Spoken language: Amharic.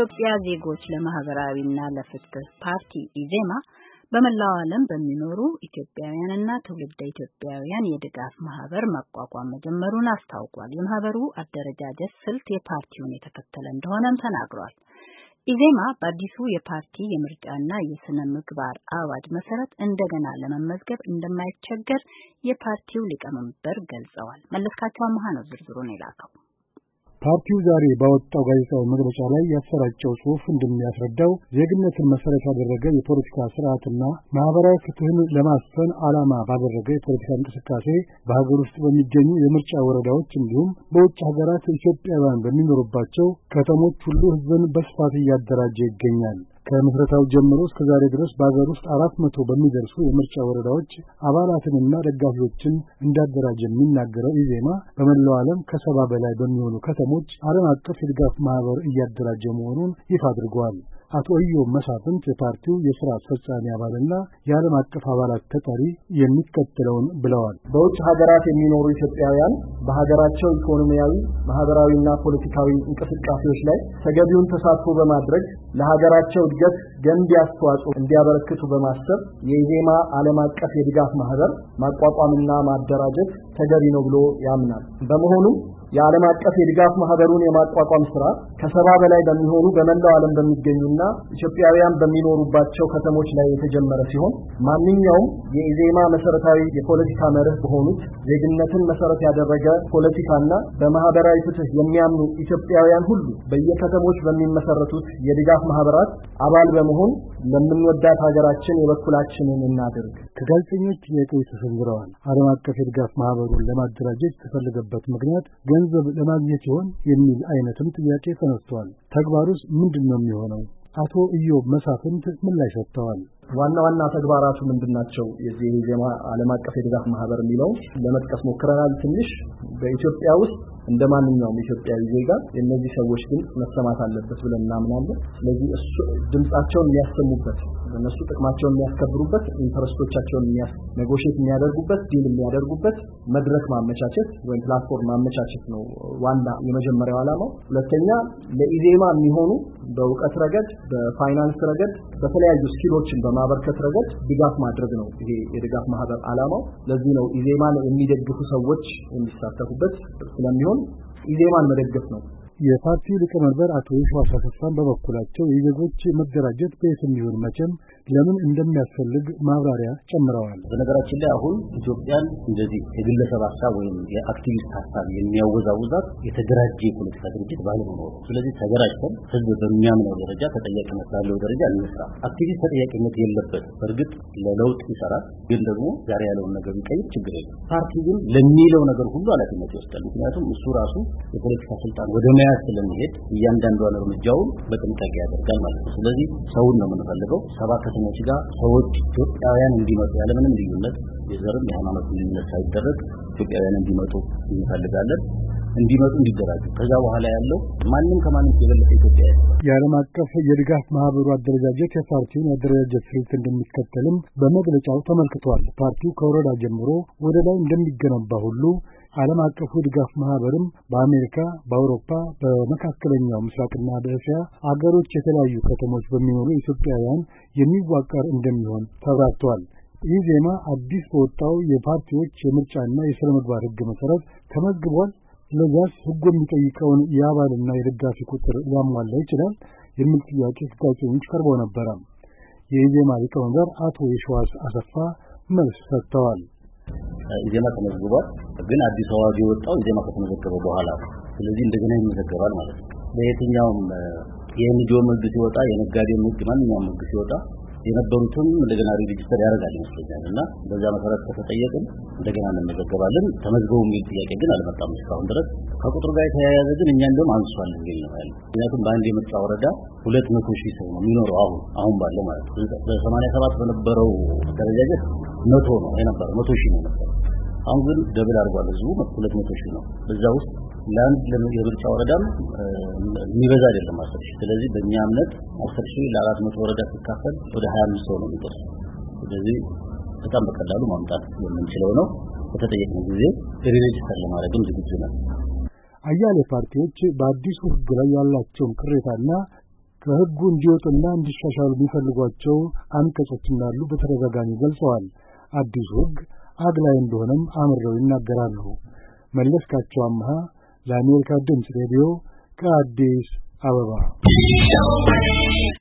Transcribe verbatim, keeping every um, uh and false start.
የኢትዮጵያ ዜጎች ለማህበራዊና ለፍትህ ፓርቲ ኢዜማ በመላው ዓለም በሚኖሩ ኢትዮጵያውያንና ትውልደ ኢትዮጵያውያን የድጋፍ ማህበር ማቋቋም መጀመሩን አስታውቋል። የማህበሩ አደረጃጀት ስልት የፓርቲውን የተከተለ እንደሆነም ተናግሯል። ኢዜማ በአዲሱ የፓርቲ የምርጫና የስነ ምግባር አዋጅ መሰረት እንደገና ለመመዝገብ እንደማይቸገር የፓርቲው ሊቀመንበር ገልጸዋል። መለስካቸው አማሃ ነው ዝርዝሩን የላከው። ፓርቲው ዛሬ ባወጣው ጋዜጣዊ መግለጫ ላይ ያሰራጨው ጽሑፍ እንደሚያስረዳው ዜግነትን መሰረት ያደረገ የፖለቲካ ስርዓትና ማህበራዊ ፍትህን ለማስፈን ዓላማ ባደረገ የፖለቲካ እንቅስቃሴ በሀገር ውስጥ በሚገኙ የምርጫ ወረዳዎች እንዲሁም በውጭ ሀገራት ኢትዮጵያውያን በሚኖሩባቸው ከተሞች ሁሉ ህዝብን በስፋት እያደራጀ ይገኛል። ከምስረታው ጀምሮ እስከ ዛሬ ድረስ በሀገር ውስጥ አራት መቶ በሚደርሱ የምርጫ ወረዳዎች አባላትንና ደጋፊዎችን እንዳደራጀ የሚናገረው ኢዜማ በመላው ዓለም ከሰባ በላይ በሚሆኑ ከተሞች ዓለም አቀፍ የድጋፍ ማህበር እያደራጀ መሆኑን ይፋ አድርጓል። አቶ ኢዮብ መሳፍንት የፓርቲው የሥራ አስፈጻሚ አባልና የዓለም አቀፍ አባላት ተጠሪ የሚከተለውን ብለዋል። በውጭ ሀገራት የሚኖሩ ኢትዮጵያውያን በሀገራቸው ኢኮኖሚያዊ፣ ማህበራዊና ፖለቲካዊ እንቅስቃሴዎች ላይ ተገቢውን ተሳትፎ በማድረግ ለሀገራቸው እድገት ገንቢ አስተዋጽኦ እንዲያበረክቱ በማሰብ የኢዜማ ዓለም አቀፍ የድጋፍ ማህበር ማቋቋምና ማደራጀት ተገቢ ነው ብሎ ያምናል። በመሆኑም የዓለም አቀፍ የድጋፍ ማህበሩን የማቋቋም ስራ ከሰባ በላይ በሚሆኑ በመላው ዓለም በሚገኙና ኢትዮጵያውያን በሚኖሩባቸው ከተሞች ላይ የተጀመረ ሲሆን ማንኛውም የኢዜማ መሰረታዊ የፖለቲካ መርህ በሆኑት ዜግነትን መሰረት ያደረገ ፖለቲካና በማህበራዊ ፍትህ የሚያምኑ ኢትዮጵያውያን ሁሉ በየከተሞች በሚመሰረቱት የድጋፍ ማህበራት አባል በመሆን ለምንወዳት ሀገራችን የበኩላችንን እናድርግ። ከጋዜጠኞች ጥያቄዎች ተሰንዝረዋል። ዓለም አቀፍ የድጋፍ ማህበሩን ለማደራጀት የተፈለገበት ምክንያት ገንዘብ ለማግኘት ይሆን የሚል አይነትም ጥያቄ ተነስቷል። ተግባሩስ ምንድነው የሚሆነው? አቶ ኢዮብ መሳፍንት ምላሽ ሰጥተዋል። ዋና ዋና ተግባራቱ ምንድናቸው? የዚህ የኢዜማ ዓለም አቀፍ የድጋፍ ማህበር የሚለው ለመጥቀስ ሞክረናል። ትንሽ በኢትዮጵያ ውስጥ እንደማንኛውም ኢትዮጵያዊ ዜጋ የነዚህ ሰዎች ድምጽ መሰማት አለበት ብለን እናምናለን። ስለዚህ እሱ ድምጻቸውን የሚያሰሙበት እነሱ ጥቅማቸውን የሚያስከብሩበት ኢንተረስቶቻቸውን የሚያስ ኔጎሺዬት የሚያደርጉበት ዲል የሚያደርጉበት መድረክ ማመቻቸት ወይም ፕላትፎርም ማመቻቸት ነው ዋና የመጀመሪያው ዓላማው። ሁለተኛ ለኢዜማ የሚሆኑ በእውቀት ረገድ፣ በፋይናንስ ረገድ፣ በተለያዩ ስኪሎችን በማበርከት ረገድ ድጋፍ ማድረግ ነው ይሄ የድጋፍ ማህበር ዓላማው። ለዚህ ነው ኢዜማን የሚደግፉ ሰዎች የሚሳተፉበት ስለሚሆን ኢዜማን መደገፍ ነው። የፓርቲው ሊቀመንበር አቶ ይሽዋስ አሰፋን በበኩላቸው የዜጎች መደራጀት በየትም ይሁን መቼም ለምን እንደሚያስፈልግ ማብራሪያ ጨምረዋል። በነገራችን ላይ አሁን ኢትዮጵያን እንደዚህ የግለሰብ ሀሳብ ወይም የአክቲቪስት ሀሳብ የሚያወዛውዛት የተደራጀ የፖለቲካ ድርጅት ባለመኖሩ፣ ስለዚህ ተደራጅተን ህዝብ በሚያምነው ደረጃ ተጠያቂነት ባለው ደረጃ እንስራ። አክቲቪስት ተጠያቂነት የለበት። በእርግጥ ለለውጥ ይሰራል፣ ግን ደግሞ ዛሬ ያለውን ነገር ይቀይር ችግር የለም። ፓርቲ ግን ለሚለው ነገር ሁሉ ኃላፊነት ይወስዳል። ምክንያቱም እሱ ራሱ የፖለቲካ ስልጣን ወደ መያዝ ስለሚሄድ እያንዳንዱን እርምጃውን በጥንቃቄ ያደርጋል ማለት ነው። ስለዚህ ሰውን ነው የምንፈልገው። ሰባ ከተሞች ጋር ሰዎች ኢትዮጵያውያን እንዲመጡ ያለምንም ልዩነት የዘርም የሃይማኖት ልዩነት ሳይደረግ ኢትዮጵያውያን እንዲመጡ እንፈልጋለን። እንዲመጡ እንዲደራጁ ከዛ በኋላ ያለው ማንንም ከማንም የበለጠ ኢትዮጵያ የዓለም አቀፍ የድጋፍ ማህበሩ አደረጃጀት የፓርቲውን አደረጃጀት ስልት እንደሚከተልም በመግለጫው ተመልክቷል። ፓርቲው ከወረዳ ጀምሮ ወደ ላይ እንደሚገነባ ሁሉ ዓለም አቀፉ ድጋፍ ማህበርም በአሜሪካ፣ በአውሮፓ፣ በመካከለኛው ምስራቅና በእስያ አገሮች የተለያዩ ከተሞች በሚኖሩ ኢትዮጵያውያን የሚዋቀር እንደሚሆን ተብራርቷል። ኢዜማ አዲስ በወጣው የፓርቲዎች የምርጫና የሥነ ምግባር ሕግ መሰረት ተመዝግቧል። ለዛስ ሕጉ የሚጠይቀውን የአባልና የደጋፊ ቁጥር ሊያሟላ ይችላል የሚል ጥያቄ ከጋዜጠኞች ቀርቦ ነበር። የኢዜማ ሊቀመንበር አቶ ይሽዋስ አሰፋ መልስ ሰጥተዋል። ኢዜማ ተመዝግቧል፣ ግን አዲስ አዋጅ የወጣው ኢዜማ ከተመዘገበ በኋላ ነው። ስለዚህ እንደገና ይመዘገባል ማለት ነው። በየትኛውም የኤንጂኦ ሕግ ሲወጣ፣ የነጋዴ ሕግ፣ ማንኛውም ሕግ ሲወጣ የነበሩትም እንደገና ሬጂስተር ያደርጋል ይመስለኛል እና በዛ መሰረት ከተጠየቅን እንደገና እንመዘገባለን። ተመዝገቡ የሚል ጥያቄ ግን አልመጣም እስካሁን ድረስ። ከቁጥር ጋር የተያያዘ ግን እኛ እንደውም አንሷል እንግዲህ ነው ያለው። ምክንያቱም በአንድ የምርጫ ወረዳ ሁለት መቶ ሺህ ሰው ነው የሚኖረው አሁን አሁን ባለው ማለት ነው። በሰማንያ ሰባት በነበረው አደረጃጀት መቶ ነው የነበረው መቶ ሺህ ነው የነበረው። አሁን ግን ደብል አድርጓል ህዝቡ ሁለት መቶ ሺህ ነው። በዛ ውስጥ ለአንድ የምርጫ ወረዳም የሚበዛ አይደለም አስር ሺህ። ስለዚህ በእኛ እምነት አስር ሺህ ለአራት መቶ ወረዳ ሲካፈል ወደ ሀያ አምስት ሰው ነው የሚደርሰው። ስለዚህ በጣም በቀላሉ ማምጣት የምንችለው ነው። በተጠየቅነው ጊዜ ሬጂስተር ለማድረግም ዝግጁ ነን። አያሌ ፓርቲዎች በአዲሱ ህግ ላይ ያላቸውን ቅሬታና ከሕጉ እንዲወጡና እንዲሻሻሉ የሚፈልጓቸው አንቀጾች እንዳሉ በተደጋጋሚ ገልጸዋል። አዲሱ ሕግ አግላይ እንደሆነም አምረው ይናገራሉ። መለስካቸው አምሃ ለአሜሪካ ድምፅ ሬዲዮ ከአዲስ አበባ